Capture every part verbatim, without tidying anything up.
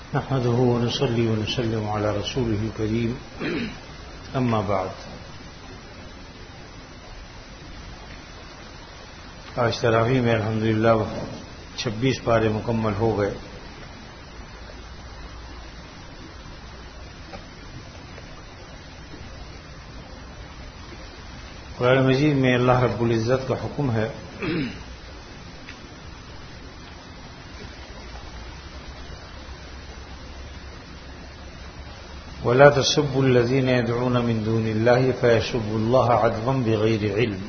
نحمده ونصلي ونسلم على رسوله الكريم اما بعد. آج تراویح میں الحمدللہ چھبیس پارے مکمل ہو گئے. قرآن مجید میں اللہ رب العزت کا حکم ہے وَلَا تَسُبُّوا الَّذِينَ يَدْعُونَ مِن دُونِ اللَّهِ فَيَسُبُّوا اللَّهَ عَدْوًا بِغَيْرِ عِلْمٍ.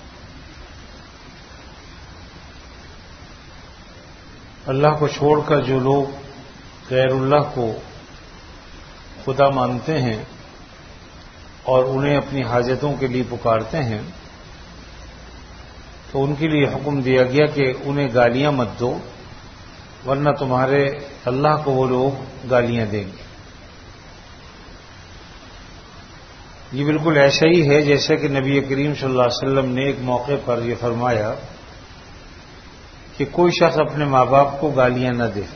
اللہ کو چھوڑ کر جو لوگ غیر اللہ کو خدا مانتے ہیں اور انہیں اپنی حاجتوں کے لیے پکارتے ہیں تو ان کے لیے حکم دیا گیا کہ انہیں گالیاں مت دو ورنہ تمہارے اللہ کو وہ لوگ گالیاں دیں گے. یہ بالکل ایسا ہی ہے جیسے کہ نبی کریم صلی اللہ علیہ وسلم نے ایک موقع پر یہ فرمایا کہ کوئی شخص اپنے ماں باپ کو گالیاں نہ دے.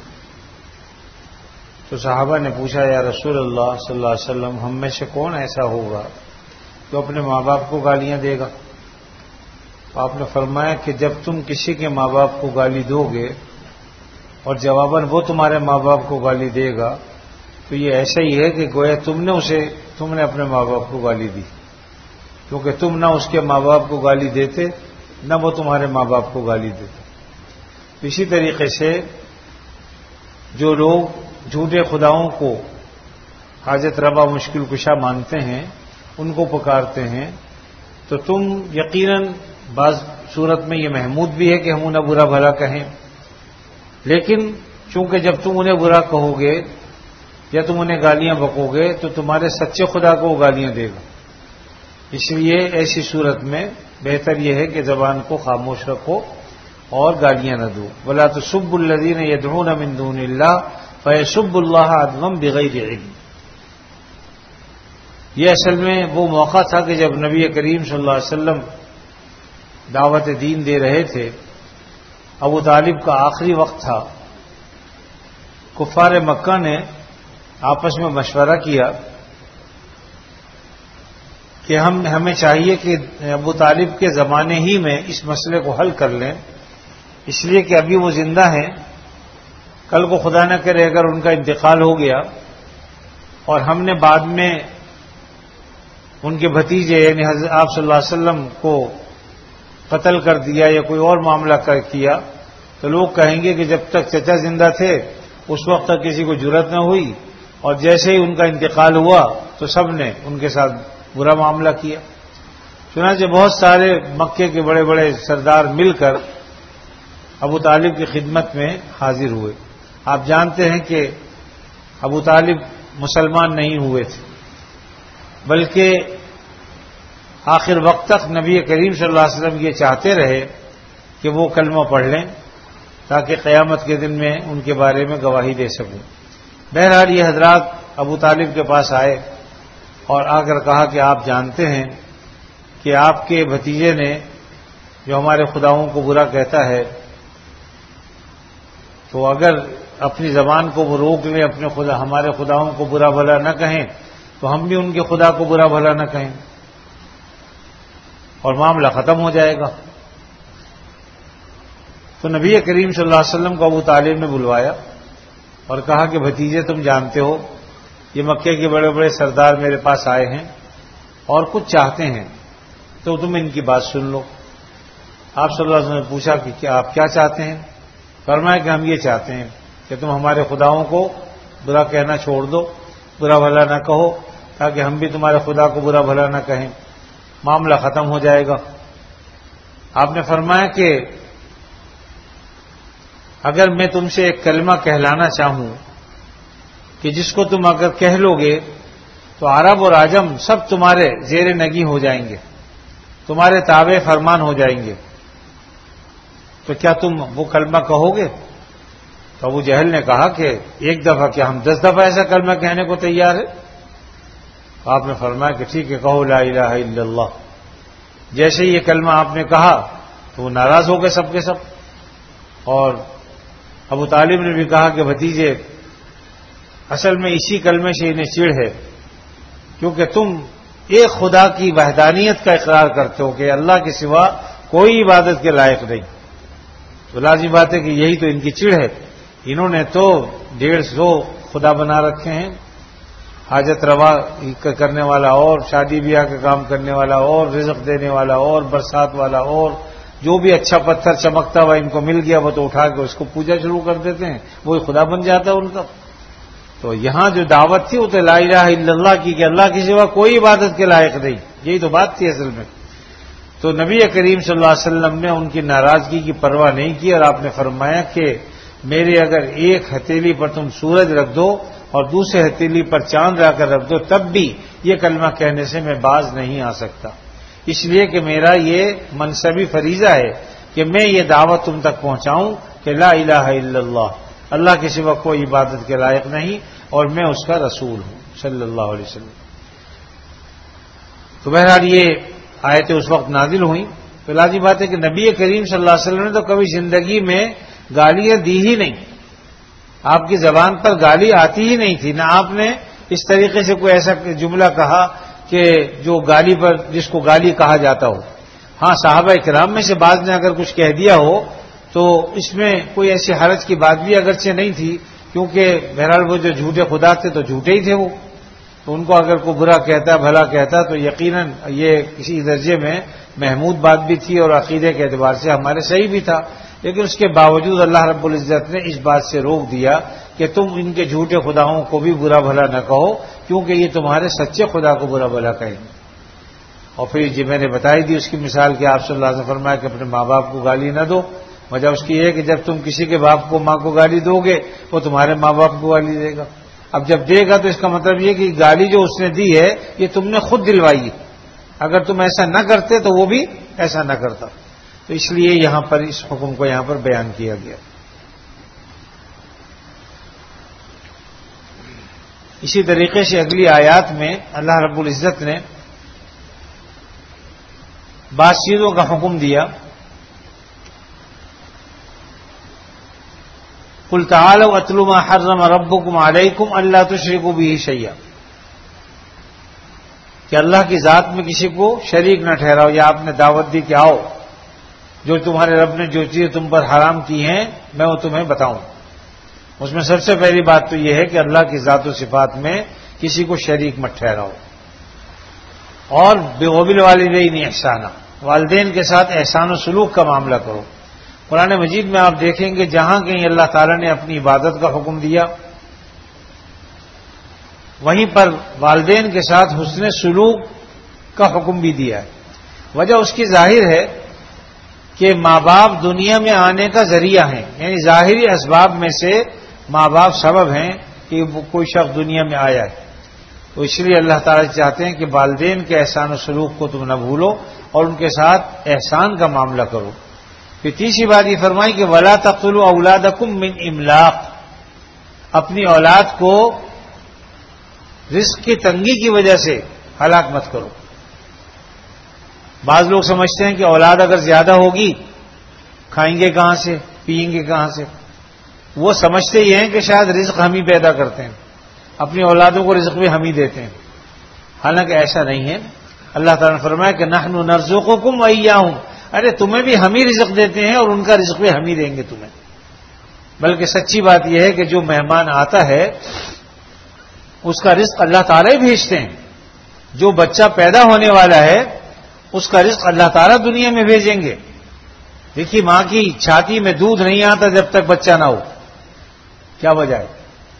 تو صحابہ نے پوچھا یا رسول اللہ صلی اللہ علیہ وسلم ہم میں سے کون ایسا ہوگا جو اپنے ماں باپ کو گالیاں دے گا؟ تو آپ نے فرمایا کہ جب تم کسی کے ماں باپ کو گالی دو گے اور جواباً وہ تمہارے ماں باپ کو گالی دے گا تو یہ ایسا ہی ہے کہ گویا تم نے اسے تم نے اپنے ماں باپ کو گالی دی، کیونکہ تم نہ اس کے ماں باپ کو گالی دیتے نہ وہ تمہارے ماں باپ کو گالی دیتے. اسی طریقے سے جو لوگ جھوٹے خداؤں کو حاجت روا مشکل کشا مانتے ہیں ان کو پکارتے ہیں تو تم یقیناً بعض صورت میں یہ محمود بھی ہے کہ ہم انہیں برا بھلا کہیں، لیکن چونکہ جب تم انہیں برا کہو گے یا تم انہیں گالیاں بکو گے تو تمہارے سچے خدا کو وہ گالیاں دے گا. اس لیے ایسی صورت میں بہتر یہ ہے کہ زبان کو خاموش رکھو اور گالیاں نہ دو. وَلَا تُسُبُّوا الَّذِينَ يَدْعُونَ مِن دُونِ اللَّهِ فَيَسُبُّوا اللَّهَ عَدْوًا بِغَيْرِ عِلْمٍ. یہ اصل میں وہ موقع تھا کہ جب نبی کریم صلی اللہ علیہ وسلم دعوت دین دے رہے تھے. ابو طالب کا آخری وقت تھا. کفار مکہ نے آپس میں مشورہ کیا کہ ہم ہمیں چاہیے کہ ابو طالب کے زمانے ہی میں اس مسئلے کو حل کر لیں، اس لیے کہ ابھی وہ زندہ ہیں، کل کو خدا نہ کرے اگر ان کا انتقال ہو گیا اور ہم نے بعد میں ان کے بھتیجے یعنی حضرت آپ صلی اللہ علیہ وسلم کو قتل کر دیا یا کوئی اور معاملہ کیا تو لوگ کہیں گے کہ جب تک چچا زندہ تھے اس وقت تک کسی کو جرأت نہ ہوئی اور جیسے ہی ان کا انتقال ہوا تو سب نے ان کے ساتھ برا معاملہ کیا. چنانچہ بہت سارے مکے کے بڑے بڑے سردار مل کر ابو طالب کی خدمت میں حاضر ہوئے. آپ جانتے ہیں کہ ابو طالب مسلمان نہیں ہوئے تھے بلکہ آخر وقت تک نبی کریم صلی اللہ علیہ وسلم یہ چاہتے رہے کہ وہ کلمہ پڑھ لیں تاکہ قیامت کے دن میں ان کے بارے میں گواہی دے سکوں. بہرحال یہ حضرات ابو طالب کے پاس آئے اور آ کر کہا کہ آپ جانتے ہیں کہ آپ کے بھتیجے نے جو ہمارے خداؤں کو برا کہتا ہے تو اگر اپنی زبان کو وہ روک لیں اپنے خدا ہمارے خداؤں کو برا بھلا نہ کہیں تو ہم بھی ان کے خدا کو برا بھلا نہ کہیں اور معاملہ ختم ہو جائے گا. تو نبی کریم صلی اللہ علیہ وسلم کو ابو طالب نے بلوایا اور کہا کہ بھتیجے تم جانتے ہو یہ مکے کے بڑے بڑے سردار میرے پاس آئے ہیں اور کچھ چاہتے ہیں تو تم ان کی بات سن لو. آپ صلی اللہ علیہ وسلم نے پوچھا کہ کیا آپ کیا چاہتے ہیں؟ فرمایا کہ ہم یہ چاہتے ہیں کہ تم ہمارے خداؤں کو برا کہنا چھوڑ دو، برا بھلا نہ کہو تاکہ ہم بھی تمہارے خدا کو برا بھلا نہ کہیں، معاملہ ختم ہو جائے گا. آپ نے فرمایا کہ اگر میں تم سے ایک کلمہ کہلانا چاہوں کہ جس کو تم اگر کہہ لو گے تو عرب اور عجم سب تمہارے زیر نگی ہو جائیں گے، تمہارے تابع فرمان ہو جائیں گے، تو کیا تم وہ کلمہ کہو گے؟ تو ابو جہل نے کہا کہ ایک دفعہ کیا ہم دس دفعہ ایسا کلمہ کہنے کو تیار ہے؟ آپ نے فرمایا کہ ٹھیک ہے کہو لا الہ الا اللہ. جیسے یہ کلمہ آپ نے کہا تو وہ ناراض ہو گئے سب کے سب، اور ابو طالب نے بھی کہا کہ بھتیجے اصل میں اسی کلمے سے انہیں چڑ ہے، کیونکہ تم ایک خدا کی وحدانیت کا اقرار کرتے ہو کہ اللہ کے سوا کوئی عبادت کے لائق نہیں، تو لازمی بات ہے کہ یہی تو ان کی چڑ ہے۔ انہوں نے تو ڈیڑھ سو خدا بنا رکھے ہیں، حاجت روا کرنے والا اور، شادی بیاہ کا کام کرنے والا اور، رزق دینے والا اور، برسات والا اور، جو بھی اچھا پتھر چمکتا ہوا ان کو مل گیا وہ تو اٹھا کے اس کو پوجا شروع کر دیتے ہیں، وہی خدا بن جاتا ہے ان کا۔ تو یہاں جو دعوت تھی وہ تو لا الہ الا اللہ کی، کہ اللہ کے سوا کوئی عبادت کے لائق نہیں، یہی تو بات تھی اصل میں۔ تو نبی کریم صلی اللہ علیہ وسلم نے ان کی ناراضگی کی پرواہ نہیں کی، اور آپ نے فرمایا کہ میرے اگر ایک ہتھیلی پر تم سورج رکھ دو اور دوسرے ہتھیلی پر چاند لا کر رکھ دو تب بھی یہ کلمہ کہنے سے میں باز نہیں آ سکتا، اس لیے کہ میرا یہ منصبی فریضہ ہے کہ میں یہ دعوت تم تک پہنچاؤں کہ لا الہ الا اللہ، اللہ کے سوا کوئی عبادت کے لائق نہیں، اور میں اس کا رسول ہوں صلی اللہ علیہ وسلم۔ تو بہرحال یہ آیتیں اس وقت نازل ہوئیں، تو لازمی بات ہے کہ نبی کریم صلی اللہ علیہ وسلم نے تو کبھی زندگی میں گالیاں دی ہی نہیں، آپ کی زبان پر گالی آتی ہی نہیں تھی، نہ آپ نے اس طریقے سے کوئی ایسا جملہ کہا کہ جو گالی پر جس کو گالی کہا جاتا ہو۔ ہاں صحابہ کرام میں سے بعض نے اگر کچھ کہہ دیا ہو تو اس میں کوئی ایسی حرج کی بات بھی اگرچہ نہیں تھی، کیونکہ بہرحال وہ جو جھوٹے خدا تھے تو جھوٹے ہی تھے وہ، تو ان کو اگر کوئی برا کہتا بھلا کہتا تو یقیناً یہ کسی درجے میں محمود بات بھی تھی اور عقیدے کے اعتبار سے ہمارے صحیح بھی تھا، لیکن اس کے باوجود اللہ رب العزت نے اس بات سے روک دیا کہ تم ان کے جھوٹے خداؤں کو بھی برا بھلا نہ کہو، کیونکہ یہ تمہارے سچے خدا کو برا بھلا کہیں گے۔ اور پھر جی میں نے بتائی دی اس کی مثال کہ آپ صلی اللہ علیہ وسلم نے فرمایا کہ اپنے ماں باپ کو گالی نہ دو، وجہ اس کی یہ ہے کہ جب تم کسی کے باپ کو ماں کو گالی دو گے وہ تمہارے ماں باپ کو گالی دے گا، اب جب دے گا تو اس کا مطلب یہ کہ گالی جو اس نے دی ہے یہ تم نے خود دلوائی ہے، اگر تم ایسا نہ کرتے تو وہ بھی ایسا نہ کرتا، تو اس لیے یہاں پر اس حکم کو یہاں پر بیان کیا گیا۔ اسی طریقے سے اگلی آیات میں اللہ رب العزت نے بعض چیزوں کا حکم دیا، قل تعالوا اتل ما حرم ربکم علیکم الا تشرکوا به شیئا، کہ اللہ کی ذات میں کسی کو شریک نہ ٹھہراؤ، یا آپ نے دعوت دی کہ آؤ جو تمہارے رب نے جو چیزیں تم پر حرام کی ہیں میں وہ تمہیں بتاؤں۔ اس میں سب سے پہلی بات تو یہ ہے کہ اللہ کی ذات و صفات میں کسی کو شریک مت ٹھہراؤ، اور وبالوالدین احسانا، والدین کے ساتھ احسان و سلوک کا معاملہ کرو۔ قرآن مجید میں آپ دیکھیں گے جہاں کہیں اللہ تعالیٰ نے اپنی عبادت کا حکم دیا وہیں پر والدین کے ساتھ حسن سلوک کا حکم بھی دیا ہے۔ وجہ اس کی ظاہر ہے کہ ماں باپ دنیا میں آنے کا ذریعہ ہیں، یعنی ظاہری اسباب میں سے ماں باپ سبب ہیں کہ کوئی شخص دنیا میں آیا ہے، تو اس لیے اللہ تعالیٰ چاہتے ہیں کہ والدین کے احسان و سلوک کو تم نہ بھولو اور ان کے ساتھ احسان کا معاملہ کرو۔ پھر تیسری بات یہ فرمائی کہ ولا تقتلوا اولادکم من املاق، اپنی اولاد کو رزق کی تنگی کی وجہ سے ہلاک مت کرو۔ بعض لوگ سمجھتے ہیں کہ اولاد اگر زیادہ ہوگی کھائیں گے کہاں سے، پئیں گے کہاں سے، وہ سمجھتے یہ ہیں کہ شاید رزق ہم ہی پیدا کرتے ہیں، اپنی اولادوں کو رزق بھی ہم ہی دیتے ہیں، حالانکہ ایسا نہیں ہے۔ اللہ تعالیٰ نے فرمایا کہ نحن نرزقکم وإیاہم، ارے تمہیں بھی ہم ہی رزق دیتے ہیں اور ان کا رزق بھی ہم ہی دیں گے تمہیں۔ بلکہ سچی بات یہ ہے کہ جو مہمان آتا ہے اس کا رزق اللہ تعالیٰ ہی بھیجتے ہیں، جو بچہ پیدا ہونے والا ہے اس کا رزق اللہ تعالیٰ دنیا میں بھیجیں گے۔ دیکھیے ماں کی چھاتی میں دودھ نہیں آتا جب تک بچہ نہ ہو، کیا وجہ ہے؟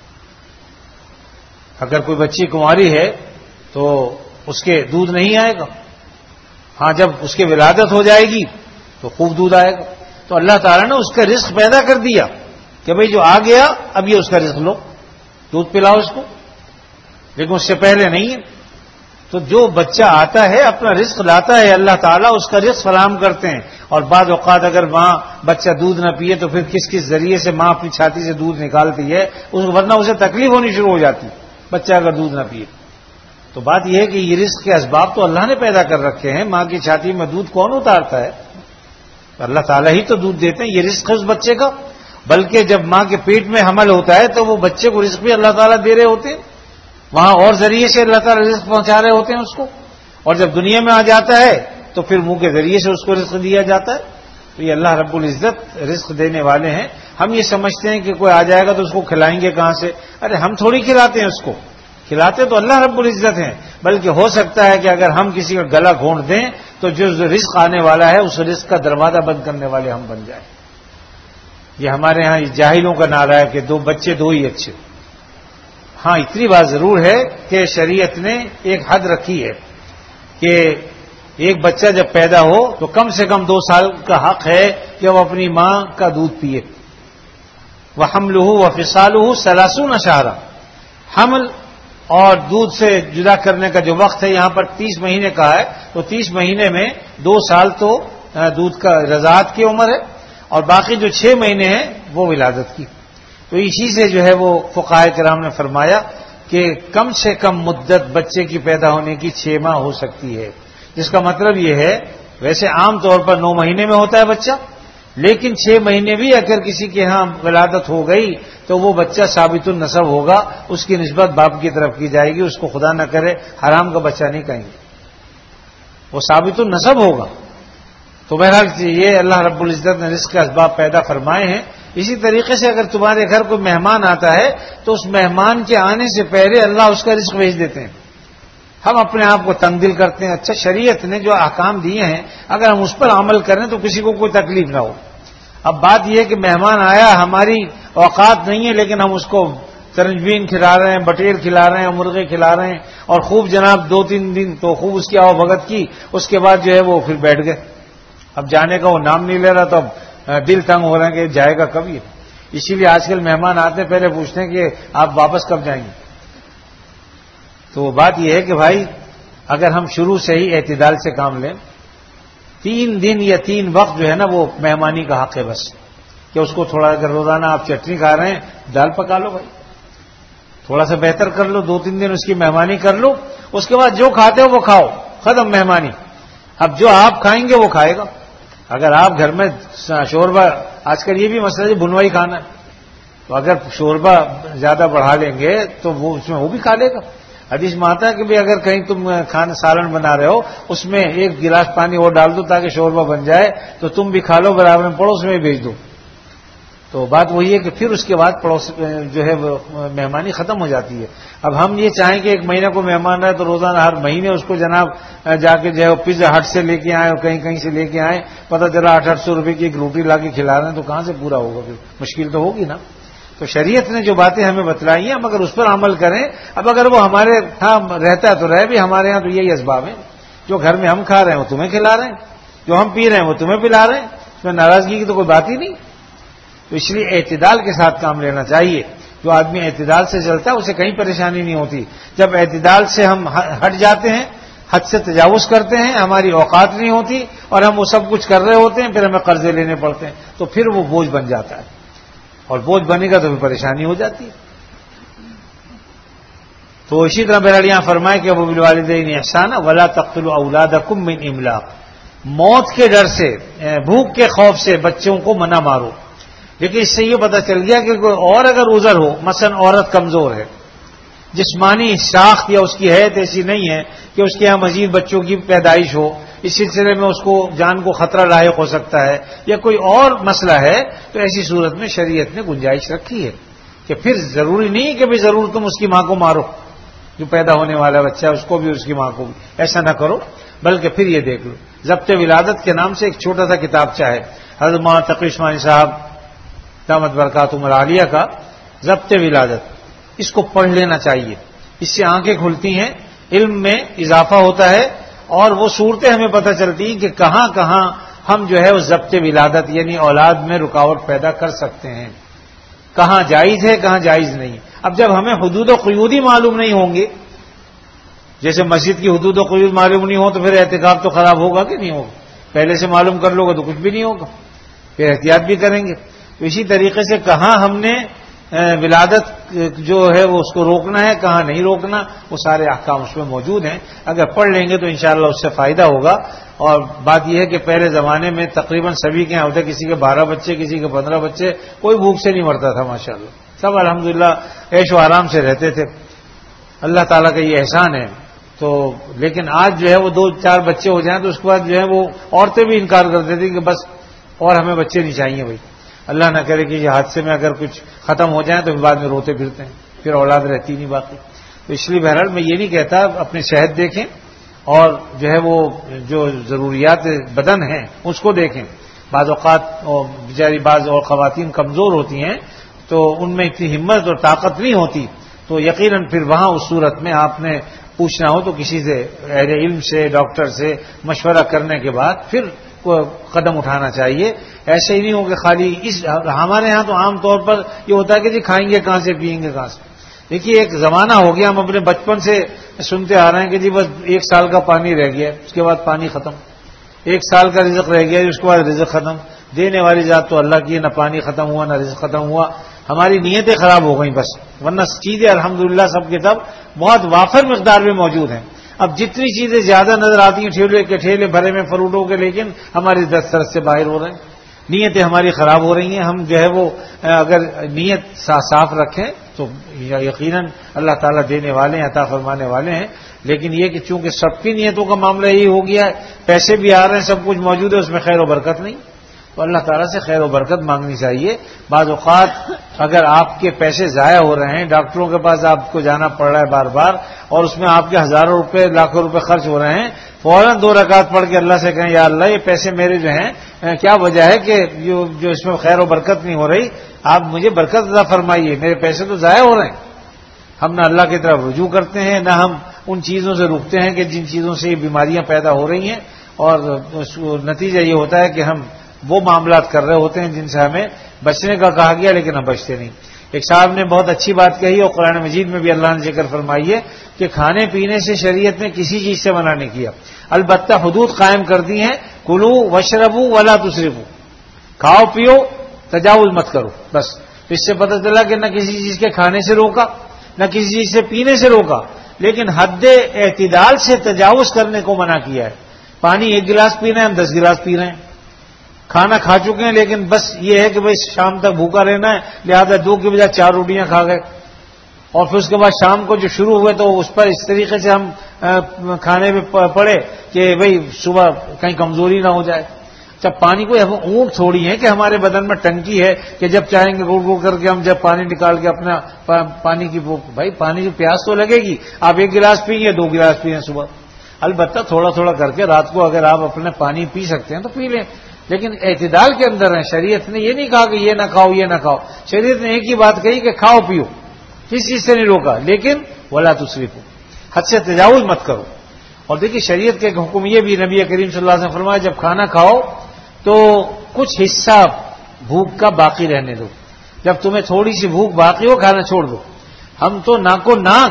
اگر کوئی بچی کنواری ہے تو اس کے دودھ نہیں آئے گا، ہاں جب اس کی ولادت ہو جائے گی تو خوب دودھ آئے گا۔ تو اللہ تعالیٰ نے اس کا رزق پیدا کر دیا کہ بھئی جو آ گیا اب یہ اس کا رزق لو، دودھ پلاؤ اس کو، لیکن اس سے پہلے نہیں ہے۔ تو جو بچہ آتا ہے اپنا رزق لاتا ہے، اللہ تعالیٰ اس کا رزق فراہم کرتے ہیں، اور بعض اوقات اگر ماں بچہ دودھ نہ پیے تو پھر کس کس ذریعے سے ماں اپنی چھاتی سے دودھ نکالتی ہے، اس ورنہ اسے تکلیف ہونی شروع ہو جاتی بچہ اگر دودھ نہ پیے۔ تو بات یہ ہے کہ یہ رزق کے اسباب تو اللہ نے پیدا کر رکھے ہیں، ماں کی چھاتی میں دودھ کون اتارتا ہے؟ اللہ تعالیٰ ہی تو دودھ دیتے ہیں، یہ رزق ہے اس بچے کا، بلکہ جب ماں کے پیٹ میں حمل ہوتا ہے تو وہ بچے کو رزق بھی اللہ تعالیٰ دے رہے ہوتے ہیں، وہاں اور ذریعے سے اللہ تعالیٰ رزق پہنچا رہے ہوتے ہیں اس کو، اور جب دنیا میں آ جاتا ہے تو پھر منہ کے ذریعے سے اس کو رزق دیا جاتا ہے. تو یہ اللہ رب العزت رزق دینے والے ہیں. ہم یہ سمجھتے ہیں کہ کوئی آ جائے گا تو اس کو کھلائیں گے کہاں سے؟ ارے ہم تھوڑی کھلاتے ہیں اس کو، کھلاتے تو اللہ رب العزت ہیں. بلکہ ہو سکتا ہے کہ اگر ہم کسی کا گلا گھونٹ دیں تو جو رزق آنے والا ہے اس رزق کا دروازہ بند کرنے والے ہم بن جائیں. یہ ہمارے ہاں جاہلوں کا نعرہ ہے کہ دو بچے دو ہی اچھے. ہاں اتنی بات ضرور ہے کہ شریعت نے ایک حد رکھی ہے کہ ایک بچہ جب پیدا ہو تو کم سے کم دو سال کا حق ہے کہ وہ اپنی ماں کا دودھ پیے. وَحَمْلُهُ وَفِصَالُهُ ثَلَاثُونَ شَهْرًا، حمل اور دودھ سے جدا کرنے کا جو وقت ہے یہاں پر تیس مہینے کا ہے، تو تیس مہینے میں دو سال تو دودھ کا رضاعت کی عمر ہے اور باقی جو چھ مہینے ہیں وہ ولادت کی. تو اسی سے جو ہے وہ فقہاء کرام نے فرمایا کہ کم سے کم مدت بچے کی پیدا ہونے کی چھ ماہ ہو سکتی ہے. جس کا مطلب یہ ہے ویسے عام طور پر نو مہینے میں ہوتا ہے بچہ، لیکن چھ مہینے بھی اگر کسی کے ہاں ولادت ہو گئی تو وہ بچہ ثابت النسب ہوگا، اس کی نسبت باپ کی طرف کی جائے گی، اس کو خدا نہ کرے حرام کا بچہ نہیں کہیں گے، وہ ثابت النسب ہوگا. تو بہرحال یہ اللہ رب العزت نے رزق کے اسباب پیدا فرمائے ہیں. اسی طریقے سے اگر تمہارے گھر کوئی مہمان آتا ہے تو اس مہمان کے آنے سے پہلے اللہ اس کا رزق بھیج دیتے ہیں. ہم اپنے آپ کو تنگ دل کرتے ہیں. اچھا شریعت نے جو احکام دیے ہیں اگر ہم اس پر عمل کریں تو کسی کو کوئی تکلیف نہ ہو. اب بات یہ ہے کہ مہمان آیا، ہماری اوقات نہیں ہے لیکن ہم اس کو ترنجبین کھلا رہے ہیں، بٹیر کھلا رہے ہیں، مرغے کھلا رہے ہیں اور خوب جناب دو تین دن تو خوب اس کی آو بھگت کی، اس کے بعد جو ہے وہ پھر بیٹھ گئے. اب جانے کا وہ نام نہیں لے رہا تو اب دل تنگ ہو رہے ہیں کہ جائے گا کب یہ. اسی لیے آج کل مہمان آتے ہیں پہلے پوچھتے ہیں کہ آپ واپس کب جائیں گے. تو بات یہ ہے کہ بھائی اگر ہم شروع سے ہی اعتدال سے کام لیں، تین دن یا تین وقت جو ہے نا وہ مہمانی کا حق ہے بس، کہ اس کو تھوڑا اگر روزانہ آپ چٹنی کھا رہے ہیں دال پکا لو بھائی، تھوڑا سا بہتر کر لو، دو تین دن اس کی مہمانی کر لو، اس کے بعد جو کھاتے ہو وہ کھاؤ، ختم مہمانی. اب جو آپ کھائیں گے وہ کھائے گا. اگر آپ گھر میں شوربہ، آج کل یہ بھی مسئلہ ہے بنوائی کھانا ہے، تو اگر شوربہ زیادہ بڑھا لیں گے تو وہ اس میں وہ بھی کھا لے گا. حدیث میں آتا ہے کہ بھی اگر کہیں تم کھانا سالن بنا رہے ہو اس میں ایک گلاس پانی اور ڈال دو تاکہ شوربہ بن جائے تو تم بھی کھا لو، برابر میں پڑوس میں بھیج دو. تو بات وہی ہے کہ پھر اس کے بعد پڑوس جو ہے وہ مہمانی ختم ہو جاتی ہے. اب ہم یہ چاہیں کہ ایک مہینہ کو مہمان رہے تو روزانہ ہر مہینے اس کو جناب جا کے جو ہے پیزا ہٹ سے لے کے آئے اور کہیں کہیں سے لے کے آئے، پتہ چلا آٹھ آٹھ سو روپے کی ایک روٹی لا کے کھلا رہے ہیں تو کہاں سے پورا ہوگا؟ پھر مشکل تو ہوگی نا. تو شریعت نے جو باتیں ہمیں بتلائی ہیں ہم اگر اس پر عمل کریں، اب اگر وہ ہمارے ہاں رہتا ہے تو رہے بھی ہمارے ہاں، تو یہی اسباب ہیں. جو گھر میں ہم کھا رہے ہیں وہ تمہیں کھلا رہے ہیں، جو ہم پی رہے ہیں وہ تمہیں پلا رہے ہیں، اس میں ناراضگی کی تو کوئی بات ہی نہیں. تو اس لیے اعتدال کے ساتھ کام لینا چاہیے. جو آدمی اعتدال سے چلتا ہے اسے کہیں پریشانی نہیں ہوتی. جب اعتدال سے ہم ہٹ جاتے ہیں، حد سے تجاوز کرتے ہیں، ہماری اوقات نہیں ہوتی اور ہم وہ سب کچھ کر رہے ہوتے ہیں، پھر ہمیں قرضے لینے پڑتے ہیں، تو پھر وہ بوجھ بن جاتا ہے اور بوجھ بنے گا تو پھر پریشانی ہو جاتی ہے. تو اسی طرح بہرحال یہاں فرمائے کہ وہ بالوالدین احسانا ولا تقتلوا اولادکم من املاق، موت کے ڈر سے، بھوک کے خوف سے بچوں کو منع مارو. لیکن اس سے یہ پتہ چل گیا کہ کوئی اور اگر عذر ہو، مثلا عورت کمزور ہے، جسمانی ساخت یا اس کی حیثیت ایسی نہیں ہے کہ اس کے یہاں مزید بچوں کی پیدائش ہو، اس سلسلے میں اس کو جان کو خطرہ لاحق ہو سکتا ہے، یا کوئی اور مسئلہ ہے، تو ایسی صورت میں شریعت نے گنجائش رکھی ہے کہ پھر ضروری نہیں کہ بھی ضرور تم اس کی ماں کو مارو، جو پیدا ہونے والا بچہ ہے اس کو بھی اس کی ماں کو بھی، ایسا نہ کرو. بلکہ پھر یہ دیکھ لو، ضبط ولادت کے نام سے ایک چھوٹا سا کتابچہ ہے حضرت مولانا تقی عثمانی صاحب دامت برکاتہم العالیہ کا، ضبط ولادت. اس کو پڑھ لینا چاہیے، اس سے آنکھیں کھلتی ہیں، علم میں اضافہ ہوتا ہے اور وہ صورتیں ہمیں پتہ چلتی ہیں کہ کہاں کہاں ہم جو ہے وہ ضبط ولادت یعنی اولاد میں رکاوٹ پیدا کر سکتے ہیں، کہاں جائز ہے کہاں جائز نہیں. اب جب ہمیں حدود و قیود ہی معلوم نہیں ہوں گے، جیسے مسجد کی حدود و قیود معلوم نہیں ہو تو پھر اعتکاف تو خراب ہوگا کہ نہیں ہوگا؟ پہلے سے معلوم کر لو گے تو کچھ بھی نہیں ہوگا، پھر احتیاط بھی کریں گے. تو اسی طریقے سے کہاں ہم نے ولادت جو ہے وہ اس کو روکنا ہے، کہاں نہیں روکنا، وہ سارے احکام اس میں موجود ہیں. اگر پڑھ لیں گے تو انشاءاللہ اس سے فائدہ ہوگا. اور بات یہ ہے کہ پہلے زمانے میں تقریباً سبھی کے یہاں ہوتے، کسی کے بارہ بچے، کسی کے پندرہ بچے، کوئی بھوک سے نہیں مرتا تھا ماشاءاللہ. سب الحمدللہ عیش و آرام سے رہتے تھے. اللہ تعالیٰ کا یہ احسان ہے. تو لیکن آج جو ہے وہ دو چار بچے ہو جائیں تو اس کے بعد جو ہے وہ عورتیں بھی انکار کر دیتی کہ بس اور ہمیں بچے نہیں چاہیے بھائی. اللہ نہ کرے کہ یہ حادثے میں اگر کچھ ختم ہو جائیں تو پھر بعد میں روتے پھرتے ہیں، پھر اولاد رہتی نہیں باقی. تو اس لیے بہرحال میں یہ نہیں کہتا، اپنی صحت دیکھیں اور جو ہے وہ جو ضروریات بدن ہیں اس کو دیکھیں. بعض اوقات بیچاری بعض اور خواتین کمزور ہوتی ہیں تو ان میں اتنی ہمت اور طاقت نہیں ہوتی، تو یقیناً پھر وہاں اس صورت میں آپ نے پوچھنا ہو تو کسی سے، اہل علم سے، ڈاکٹر سے مشورہ کرنے کے بعد پھر قدم اٹھانا چاہیے. ایسے ہی نہیں ہو کہ خالی اس ہمارے ہاں تو عام طور پر یہ ہوتا ہے کہ جی کھائیں گے کہاں سے، پیئیں گے کہاں سے. دیکھیے ایک زمانہ ہو گیا، ہم اپنے بچپن سے سنتے آ رہے ہیں کہ جی بس ایک سال کا پانی رہ گیا، اس کے بعد پانی ختم. ایک سال کا رزق رہ گیا، اس کے بعد رزق ختم. دینے والی ذات تو اللہ کی، نہ پانی ختم ہوا نہ رزق ختم ہوا. ہماری نیتیں خراب ہو گئیں بس، ورنہ چیزیں الحمدللہ سب کے سب بہت وافر مقدار میں موجود ہیں. اب جتنی چیزیں زیادہ نظر آتی ہیں ٹھیلے کے ٹھیلے بھرے میں فروٹوں کے، لیکن ہماری دسترس سے باہر ہو رہے ہیں، نیتیں ہماری خراب ہو رہی ہیں. ہم جو ہے وہ اگر نیت صاف رکھیں تو یقیناً اللہ تعالیٰ دینے والے ہیں، عطا فرمانے والے ہیں. لیکن یہ کہ چونکہ سب کی نیتوں کا معاملہ یہی ہو گیا ہے، پیسے بھی آ رہے ہیں، سب کچھ موجود ہے، اس میں خیر و برکت نہیں، تو اللہ تعالیٰ سے خیر و برکت مانگنی چاہیے. بعض اوقات اگر آپ کے پیسے ضائع ہو رہے ہیں، ڈاکٹروں کے پاس آپ کو جانا پڑ رہا ہے بار بار، اور اس میں آپ کے ہزاروں روپے لاکھوں روپے خرچ ہو رہے ہیں، فوراً دو رکعت پڑھ کے اللہ سے کہیں یا اللہ یہ پیسے میرے جو ہیں کیا وجہ ہے کہ جو اس میں خیر و برکت نہیں ہو رہی، آپ مجھے برکت عطا فرمائیے، میرے پیسے تو ضائع ہو رہے ہیں. ہم نہ اللہ کی طرف رجوع کرتے ہیں، نہ ہم ان چیزوں سے رکتے ہیں کہ جن چیزوں سے یہ بیماریاں پیدا ہو رہی ہیں، اور نتیجہ یہ ہوتا ہے کہ ہم وہ معاملات کر رہے ہوتے ہیں جن سے ہمیں بچنے کا کہا گیا لیکن ہم بچتے نہیں. ایک صاحب نے بہت اچھی بات کہی اور قرآن مجید میں بھی اللہ نے ذکر فرمائی ہے کہ کھانے پینے سے شریعت نے کسی چیز سے منع نہیں کیا، البتہ حدود قائم کر دی ہیں. کلو وشربو ولا تسرفو، کھاؤ پیو تجاوز مت کرو. بس اس سے پتہ چلا کہ نہ کسی چیز کے کھانے سے روکا نہ کسی چیز سے پینے سے روکا، لیکن حد اعتدال سے تجاوز کرنے کو منع کیا ہے. پانی ایک گلاس پی رہے ہیں، ہم دس گلاس پی رہے ہیں. کھانا کھا چکے ہیں لیکن بس یہ ہے کہ بھائی شام تک بھوکا رہنا ہے، لہذا دو کی بجائے چار روٹیاں کھا گئے، اور پھر اس کے بعد شام کو جو شروع ہوئے تو اس پر اس طریقے سے ہم کھانے میں پڑے کہ بھائی صبح کہیں کمزوری نہ ہو جائے. جب پانی کو ہم اونٹ تھوڑی ہے کہ ہمارے بدن میں ٹنکی ہے کہ جب چاہیں گے گڑ گڑ کر کے ہم جب پانی نکال کے اپنا پانی کی بھائی پانی کی پیاس تو لگے گی. آپ ایک گلاس پئیں گے، دو گلاس پیئیں صبح، البتہ تھوڑا تھوڑا کر کے رات کو اگر آپ اپنے پانی پی سکتے ہیں تو پی لیں، لیکن اعتدال کے اندر ہے. شریعت نے یہ نہیں کہا کہ یہ نہ کھاؤ یہ نہ کھاؤ، شریعت نے ایک ہی بات کہی کہ کھاؤ پیو، کس چیز سے نہیں روکا، لیکن ولا تسرفو، حد سے تجاوز مت کرو. اور دیکھیے شریعت کے حکم یہ بھی نبی کریم صلی اللہ علیہ وسلم نے فرمایا جب کھانا کھاؤ تو کچھ حصہ بھوک کا باقی رہنے دو. جب تمہیں تھوڑی سی بھوک باقی ہو کھانا چھوڑ دو. ہم تو ناکو ناک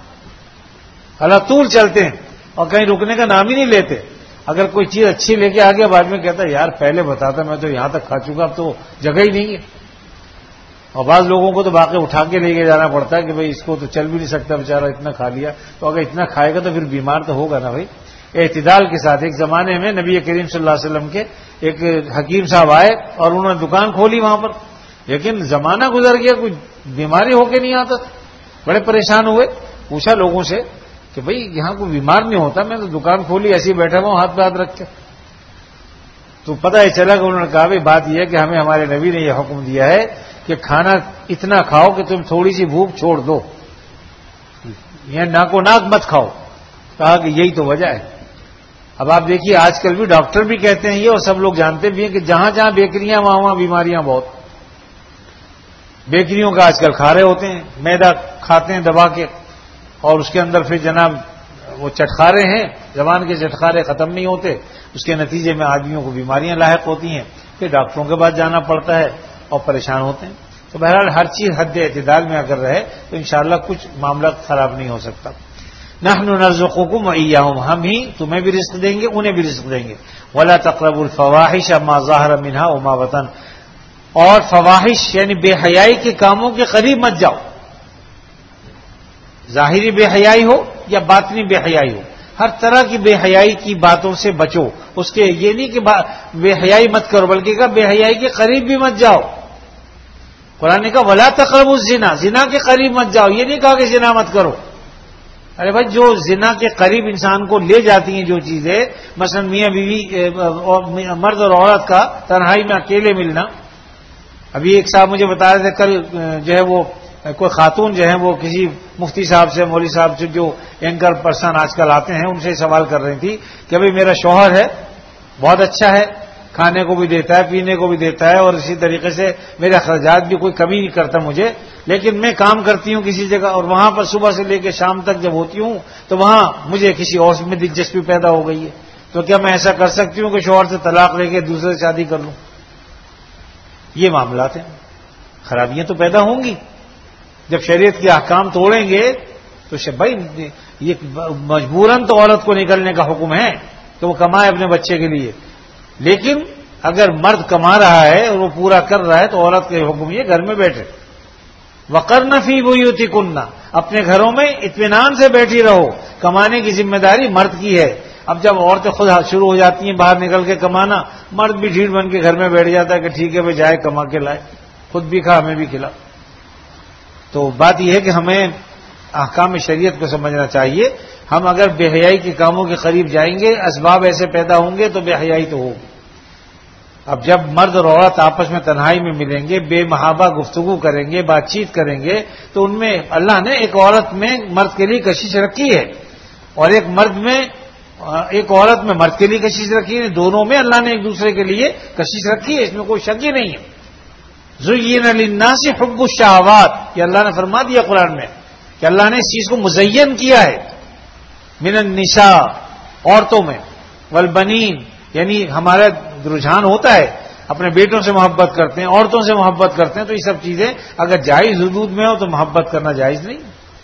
اللہ طول چلتے ہیں اور کہیں رکنے کا نام ہی نہیں لیتے. اگر کوئی چیز اچھی لے کے آ گیا بعد میں کہتا ہے یار پہلے بتاتا میں تو یہاں تک کھا چکا، اب تو جگہ ہی نہیں ہے. اور بعض لوگوں کو تو باقی اٹھا کے لے کے جانا پڑتا ہے کہ بھائی اس کو تو چل بھی نہیں سکتا بیچارہ، اتنا کھا لیا. تو اگر اتنا کھائے گا تو پھر بیمار تو ہوگا نا بھائی. اعتدال کے ساتھ. ایک زمانے میں نبی کریم صلی اللہ علیہ وسلم کے ایک حکیم صاحب آئے اور انہوں نے دکان کھولی وہاں پر، لیکن زمانہ گزر گیا، کوئی بیماری ہو کے نہیں آتا تھا. بڑے پریشان ہوئے، پوچھا لوگوں سے کہ بھئی یہاں کوئی بیمار نہیں ہوتا، میں تو دکان کھولی ایسے ہی بیٹھا ہوا ہوں ہاتھ پہ ہاتھ رکھ کے. تو پتہ ہی چلا کہ انہوں نے کہا بھائی بات یہ ہے کہ ہمیں ہمارے نبی نے یہ حکم دیا ہے کہ کھانا اتنا کھاؤ کہ تم تھوڑی سی بھوک چھوڑ دو، یہ ناکو ناک مت کھاؤ. کہا کہ یہی تو وجہ ہے. اب آپ دیکھیے آج کل بھی ڈاکٹر بھی کہتے ہیں یہ، اور سب لوگ جانتے بھی ہیں کہ جہاں جہاں بیکریاں وہاں وہاں بیماریاں بہت. بیکریوں کا آج کل کھا رہے ہوتے ہیں، میدا کھاتے ہیں دبا کے، اور اس کے اندر پھر جناب وہ چٹخارے ہیں، زبان کے چٹخارے ختم نہیں ہوتے، اس کے نتیجے میں آدمیوں کو بیماریاں لاحق ہوتی ہیں، پھر ڈاکٹروں کے پاس جانا پڑتا ہے اور پریشان ہوتے ہیں. تو بہرحال ہر چیز حد اعتدال میں اگر رہے تو انشاءاللہ کچھ معاملہ خراب نہیں ہو سکتا. نحن نرزقکم وإیاہم، ہم ہی تمہیں بھی رزق دیں گے انہیں بھی رزق دیں گے. ولا تقربوا الفواحش ما ظہر منها وما بطن، اور فواحش یعنی بے حیائی کے کاموں کے قریب مت جاؤ. ظاہری بے حیائی ہو یا باطنی بے حیائی ہو، ہر طرح کی بے حیائی کی باتوں سے بچو. اس کے یہ نہیں کہ بے حیائی مت کرو، بلکہ کہا بے حیائی کے قریب بھی مت جاؤ. قرآن نے کہا ولا تقربوا الزنا، زنا کے قریب مت جاؤ. یہ نہیں کہا کہ زنا مت کرو. ارے بھائی جو زنا کے قریب انسان کو لے جاتی ہیں جو چیزیں، مثلا میاں بیوی مرد اور عورت کا تنہائی میں اکیلے ملنا. ابھی ایک صاحب مجھے بتا رہے تھے کل جو ہے وہ کوئی خاتون جو ہے وہ کسی مفتی صاحب سے مولوی صاحب سے جو اینکر پرسن آج کل آتے ہیں ان سے سوال کر رہی تھی کہ بھائی میرا شوہر ہے بہت اچھا ہے، کھانے کو بھی دیتا ہے پینے کو بھی دیتا ہے اور اسی طریقے سے میرے اخراجات بھی کوئی کمی نہیں کرتا مجھے، لیکن میں کام کرتی ہوں کسی جگہ اور وہاں پر صبح سے لے کے شام تک جب ہوتی ہوں تو وہاں مجھے کسی اور میں دلچسپی پیدا ہو گئی ہے، تو کیا میں ایسا کر سکتی ہوں کہ شوہر سے طلاق لے کے دوسرے سے شادی کر لوں؟ یہ معاملات ہیں. خرابیاں تو پیدا ہوں گی جب شریعت کے احکام توڑیں گے تو بھائی یہ مجبوراً تو عورت کو نکلنے کا حکم ہے کہ وہ کمائے اپنے بچے کے لیے، لیکن اگر مرد کما رہا ہے اور وہ پورا کر رہا ہے تو عورت کا حکم یہ گھر میں بیٹھے. وقرن فی بیوتکن، اپنے گھروں میں اطمینان سے بیٹھی رہو. کمانے کی ذمہ داری مرد کی ہے. اب جب عورتیں خود شروع ہو جاتی ہیں باہر نکل کے کمانا، مرد بھی ڈھیڑ بن کے گھر میں بیٹھ جاتا ہے کہ ٹھیک ہے وہ جائے کما کے لائے، خود بھی کھا ہمیں بھی کھلا. تو بات یہ ہے کہ ہمیں احکام شریعت کو سمجھنا چاہیے. ہم اگر بے حیائی کے کاموں کے قریب جائیں گے، اسباب ایسے پیدا ہوں گے تو بے حیائی تو ہوگی. اب جب مرد اور عورت آپس میں تنہائی میں ملیں گے، بے محابہ گفتگو کریں گے، بات چیت کریں گے، تو ان میں اللہ نے ایک عورت میں مرد کے لیے کشش رکھی ہے اور ایک مرد میں ایک عورت میں مرد کے لیے کشش رکھی ہے. دونوں میں اللہ نے ایک دوسرے کے لیے کشش رکھی ہے، اس میں کوئی شک ہی نہیں ہے. زین للناس حب الشہوات، یہ اللہ نے فرما دیا قرآن میں کہ اللہ نے اس چیز کو مزین کیا ہے. من النساء، عورتوں میں، والبنین، یعنی ہمارا رجحان ہوتا ہے اپنے بیٹوں سے محبت کرتے ہیں، عورتوں سے محبت کرتے ہیں، تو یہ سب چیزیں اگر جائز حدود میں ہو تو محبت کرنا جائز نہیں.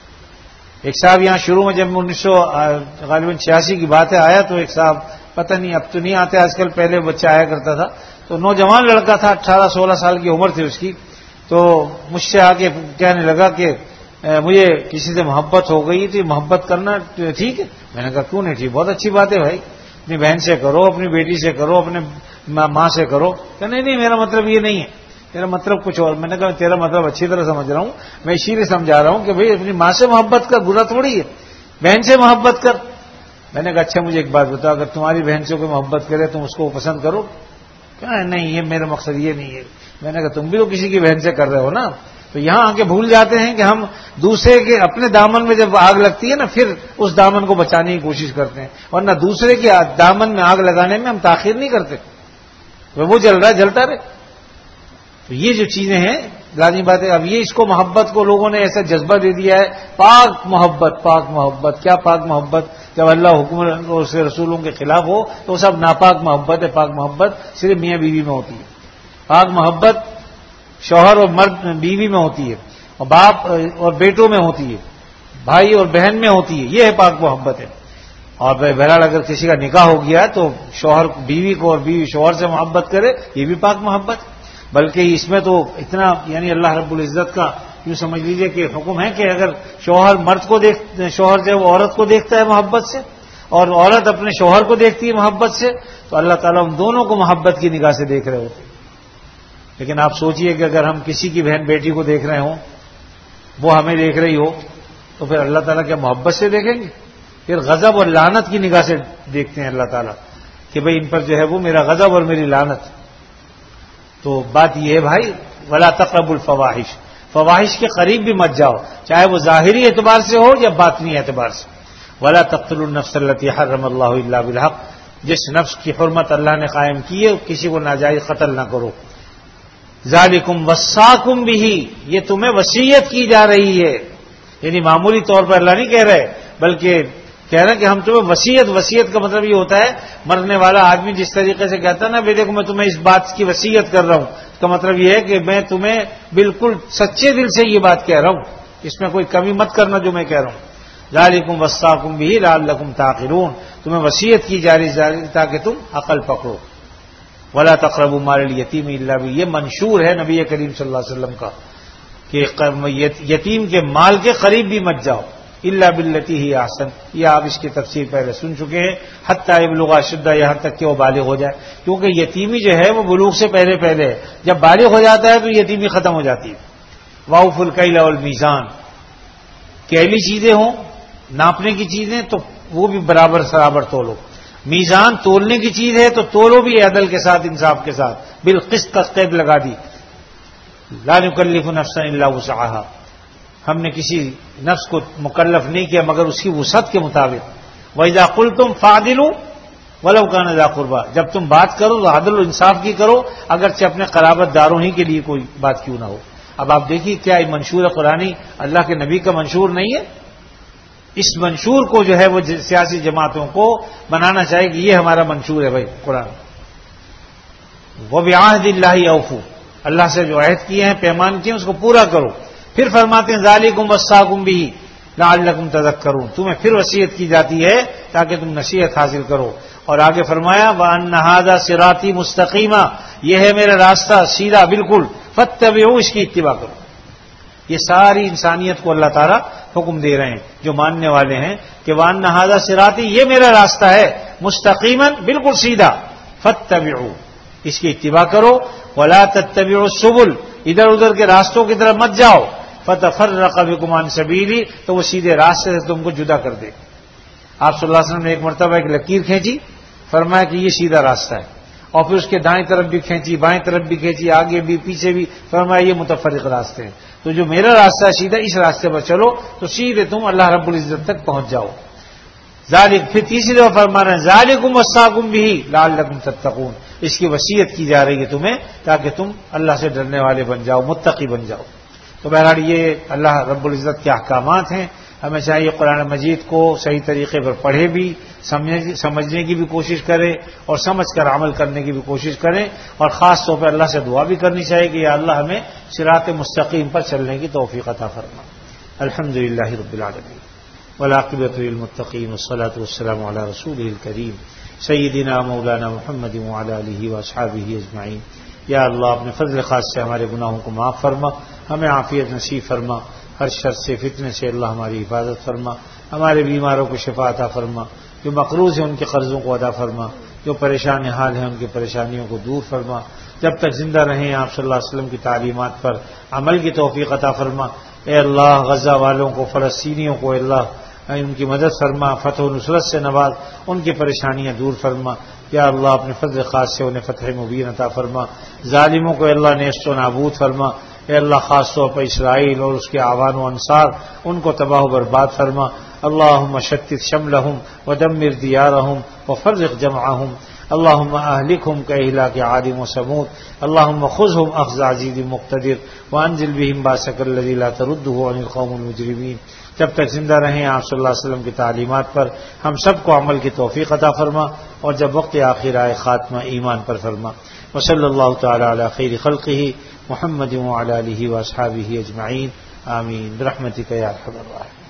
ایک صاحب یہاں شروع میں جب انیس سو غالباً چھیاسی کی باتیں آیا تو ایک صاحب پتہ نہیں اب تو نہیں آتے آج کل، پہلے بچہ آیا کرتا تھا، تو نوجوان لڑکا تھا، اٹھارہ سولہ سال کی عمر تھی اس کی، تو مجھ سے آ کے کہنے لگا کہ مجھے کسی سے محبت ہو گئی تھی، محبت کرنا ٹھیک ہے؟ میں نے کہا کیوں نہیں ٹھیک، بہت اچھی بات ہے بھائی، اپنی بہن سے کرو، اپنی بیٹی سے کرو، اپنے ماں سے کرو. کہ نہیں نہیں میرا مطلب یہ نہیں ہے، میرا مطلب کچھ اور. میں نے کہا تیرا مطلب اچھی طرح سمجھ رہا ہوں، میں اسی لیے سمجھا رہا ہوں کہ بھائی اپنی ماں سے محبت کر، برا تھوڑی ہے، بہن سے محبت کر. میں نے کہا اچھا مجھے ایک بات بتاؤ، اگر تمہاری بہن سے کوئی محبت کرے تم اس کو پسند کرو؟ کہ نہیں یہ میرا مقصد یہ نہیں ہے. میں نے کہا تم بھی تو کسی کی بہن سے کر رہے ہو نا. تو یہاں آ کے بھول جاتے ہیں کہ ہم دوسرے کے اپنے دامن میں جب آگ لگتی ہے نا پھر اس دامن کو بچانے کی کوشش کرتے ہیں، ورنہ دوسرے کے دامن میں آگ لگانے میں ہم تاخیر نہیں کرتے. وہ جل رہا ہے جلتا رہے. تو یہ جو چیزیں ہیں لازمی بات ہے. اب یہ اس کو محبت کو لوگوں نے ایسا جذبہ دے دیا ہے، پاک محبت. پاک محبت کیا پاک محبت؟ جب اللہ حکم اور اس کے رسولوں کے خلاف ہو تو سب ناپاک محبت ہے. پاک محبت صرف میاں بیوی میں ہوتی ہے. پاک محبت شوہر اور مرد بیوی میں ہوتی ہے، اور باپ اور بیٹوں میں ہوتی ہے، بھائی اور بہن میں ہوتی ہے. یہ ہے پاک محبت ہے. اور بہرحال اگر کسی کا نکاح ہو گیا تو شوہر بیوی کو اور بیوی شوہر سے محبت کرے، یہ بھی پاک محبت. بلکہ اس میں تو اتنا یعنی اللہ رب العزت کا یوں سمجھ لیجئے کہ حکم ہے کہ اگر شوہر مرد کو دیکھ شوہر جو ہے وہ عورت کو دیکھتا ہے محبت سے اور عورت اپنے شوہر کو دیکھتی ہے محبت سے، تو اللہ تعالیٰ ان دونوں کو محبت کی نگاہ سے دیکھ رہے ہوتے. لیکن آپ سوچئے کہ اگر ہم کسی کی بہن بیٹی کو دیکھ رہے ہوں، وہ ہمیں دیکھ رہی ہو، تو پھر اللہ تعالیٰ کیا محبت سے دیکھیں گے؟ پھر غضب اور لعنت کی نگاہ سے دیکھتے ہیں اللہ تعالیٰ کہ بھئی ان پر جو ہے وہ میرا غضب اور میری لعنت. تو بات یہ ہے بھائی ولا تقربوا الفواحش، فواحش کے قریب بھی مت جاؤ، چاہے وہ ظاہری اعتبار سے ہو یا باطنی اعتبار سے. ولا تقتلوا النفس التي حرم الله الا بالحق، جس نفس کی حرمت اللہ نے قائم کی ہے کسی کو ناجائز قتل نہ کرو. ذالکم وصاکم بہ، یہ تمہیں وصیت کی جا رہی ہے. یعنی معمولی طور پر اللہ نہیں کہہ رہے بلکہ کہہ رہے ہیں کہ ہم تمہیں وصیت. وصیت کا مطلب یہ ہوتا ہے مرنے والا آدمی جس طریقے سے کہتا ہے نا بیٹے کو میں تمہیں اس بات کی وصیت کر رہا ہوں، اس کا مطلب یہ ہے کہ میں تمہیں بالکل سچے دل سے یہ بات کہہ رہا ہوں، اس میں کوئی کمی مت کرنا جو میں کہہ رہا ہوں. ذالکم وصاکم بہ لعلکم تعقلون، تمہیں وصیت کی جا رہی تاکہ تم عقل پکڑو. ولا تقربوا مال الیتیم الا باللتی، یہ منشور ہے نبی کریم صلی اللہ علیہ وسلم کا کہ یتیم کے مال کے قریب بھی مت جاؤ، الا باللتی ہی احسن. یہ آپ اس کی تفسیر پہلے سن چکے ہیں. حتی یبلغ اشدہ، یہاں تک کہ وہ بالغ ہو جائے، کیونکہ یتیمی جو ہے وہ بلوغ سے پہلے پہلے ہے. جب بالغ ہو جاتا ہے تو یتیمی ختم ہو جاتی ہے. واوفوا الکیل والمیزان، کیلی چیزیں ہوں، ناپنے کی چیزیں تو وہ بھی برابر برابر تولو. میزان تولنے کی چیز ہے تو تولو بھی عدل کے ساتھ، انصاف کے ساتھ. بالقسط کا قید لگا دی. لا نکلف نفسا الا وسعها، ہم نے کسی نفس کو مکلف نہیں کیا مگر اس کی وسعت کے مطابق. وَإِذَا قُلْتُمْ فَعْدِلُوا وَلَوْ كَانَ ذَا قُرْبَىٰ، جب تم بات کرو تو عدل و انصاف کی کرو، اگرچہ اپنے قرابت داروں ہی کے لیے کوئی بات کیوں نہ ہو. اب آپ دیکھیے کیا یہ منشور قرآنی اللہ کے نبی کا منشور نہیں ہے؟ اس منشور کو جو ہے وہ سیاسی جماعتوں کو بنانا چاہیے کہ یہ ہمارا منشور ہے بھائی قرآن. وَبِعَهْدِ اللَّهِ أَوْفُوا، اللہ سے جو عہد کیے ہیں، پیمان کیے ہیں، اس کو پورا کرو. پھر فرماتے ہیں ذالکم وصاکم بہ لعلکم تذکرون، تمہیں پھر وصیت کی جاتی ہے تاکہ تم نصیحت حاصل کرو. اور آگے فرمایا وَأَنَّ هَذَا صِرَاطِي مُسْتَقِیمًا، یہ ہے میرا راستہ سیدھا بالکل، فاتبعوا، اس کی اتباع کرو. یہ ساری انسانیت کو اللہ تعالیٰ حکم دے رہے ہیں جو ماننے والے ہیں کہ وَأَنَّ هَذَا صِرَاطِي، یہ میرا راستہ ہے، مستقیما، بالکل سیدھا، فاتبعوا، اس کی اتباع کرو. وَلَا تَتَّبِعُوا السُّبُلَ، ادھر ادھر کے راستوں کی طرف مت جاؤ. فَتَفَرَّقَ بِكُمْ عَنْ سَبِيلِهِ، تو وہ سیدھے راستے سے تم کو جدا کر دے. آپ صلی اللہ علیہ وسلم نے ایک مرتبہ ایک لکیر کھینچی، فرمایا کہ یہ سیدھا راستہ ہے، اور پھر اس کے دائیں طرف بھی کھینچی، بائیں طرف بھی کھینچی، آگے بھی پیچھے بھی، فرمایا یہ متفرق راستے ہیں. تو جو میرا راستہ ہے سیدھا، اس راستے پر چلو تو سیدھے تم اللہ رب العزت تک پہنچ جاؤ. ذالک، پھر تیسری دفعہ فرما رہے ہیں ذالکم وصاکم بہ لعلکم تتقون، اس کی وصیت کی جا رہی ہے تمہیں تاکہ تم اللہ سے ڈرنے والے بن جاؤ، متقی بن جاؤ. تو بہرحال یہ اللہ رب العزت کے احکامات ہیں. ہمیں چاہیے قرآن مجید کو صحیح طریقے پر پڑھے بھی، سمجھنے کی بھی کوشش کریں اور سمجھ کر عمل کرنے کی بھی کوشش کریں، اور خاص طور پہ اللہ سے دعا بھی کرنی چاہیے کہ یا اللہ ہمیں صراط مستقیم پر چلنے کی توفیق عطا فرما. الحمدللہ رب العالمین والعاقبۃ للمتقین والصلاۃ والسلام علی رسولہ الکریم سیدنا مولانا محمد وعلی آلہ واصحابہ اجمعین. یا اللہ اپنے فضل خاص سے ہمارے گناہوں کو معاف فرما، ہمیں عافیت نصیب فرما، ہر شر سے فتنے سے اللہ ہماری حفاظت فرما، ہمارے بیماروں کو شفا عطا فرما، جو مقروض ہیں ان کے قرضوں کو ادا فرما، جو پریشان حال ہیں ان کی پریشانیوں کو دور فرما. جب تک زندہ رہیں آپ صلی اللہ علیہ وسلم کی تعلیمات پر عمل کی توفیق عطا فرما. اے اللہ غزہ والوں کو، فلسطینیوں کو اللہ ان کی مدد فرما، فتح و نصرت سے نواز، ان کی پریشانیاں دور فرما. یا اللہ اپنے فضل خاص سے انہیں فتح مبین عطا فرما. ظالموں کو اللہ نیست و نابود فرما. اے اللہ خاص طور پر اسرائیل اور اس کے اعوان و انصار، ان کو تباہ و برباد فرما. اللہم شتت شملہم ودمر دیارہم وفرق جمعہم. اللہم اہلکہم کاہلاک عاد و ثمود. اللہم خذہم اخذ عزیز مقتدر وانزل بہم باسک الذی لا تردہ عن القوم المجرمین. جب تک زندہ رہیں آپ صلی اللہ علیہ وسلم کی تعلیمات پر ہم سب کو عمل کی توفیق عطا فرما، اور جب وقت آخر آئے خاتمہ ایمان پر فرما. وصلی اللہ تعالی علی خیر خلقہ محمد وعلی آلہ واصحابہ اجمعین. آمین برحمتک یا ارحم الراحمین.